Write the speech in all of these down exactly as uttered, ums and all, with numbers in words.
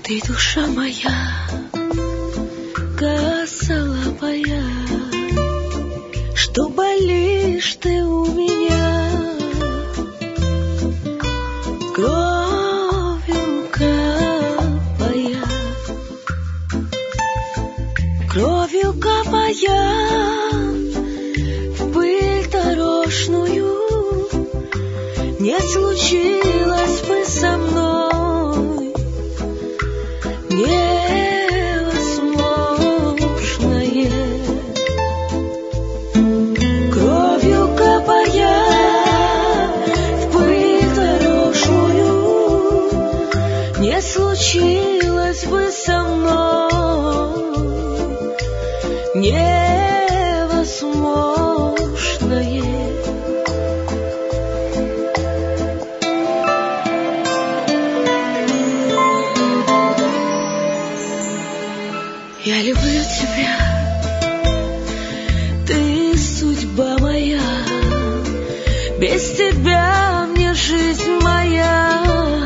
Ты душа моя, косолапая, что болишь ты у меня, кровью капая, кровью капая в пыль дорожную. Не случилось бы со мной невозможное, кровью капая в пыль дорожную. Не случилось бы со мной невозможное. Я люблю тебя, ты судьба моя, без тебя мне жизнь моя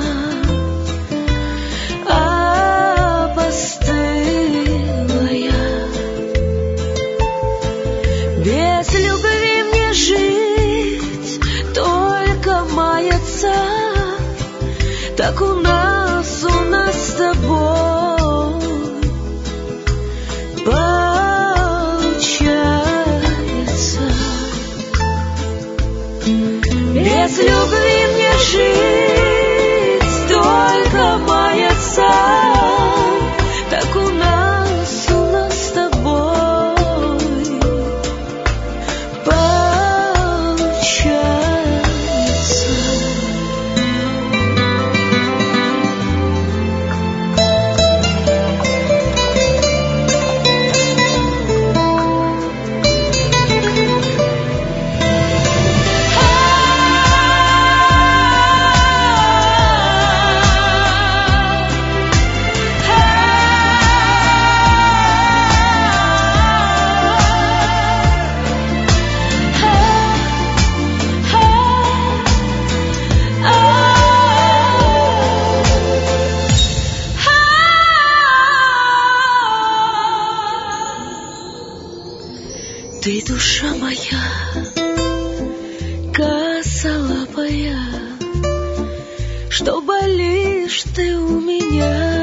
опостылая. Без любви мне жить, только маяться, так у нас, у нас с тобой получается. Без любви мне жить, только маяться, так у нас, у нас с тобой получается. Ты душа моя, косолапая, что болишь ты у меня.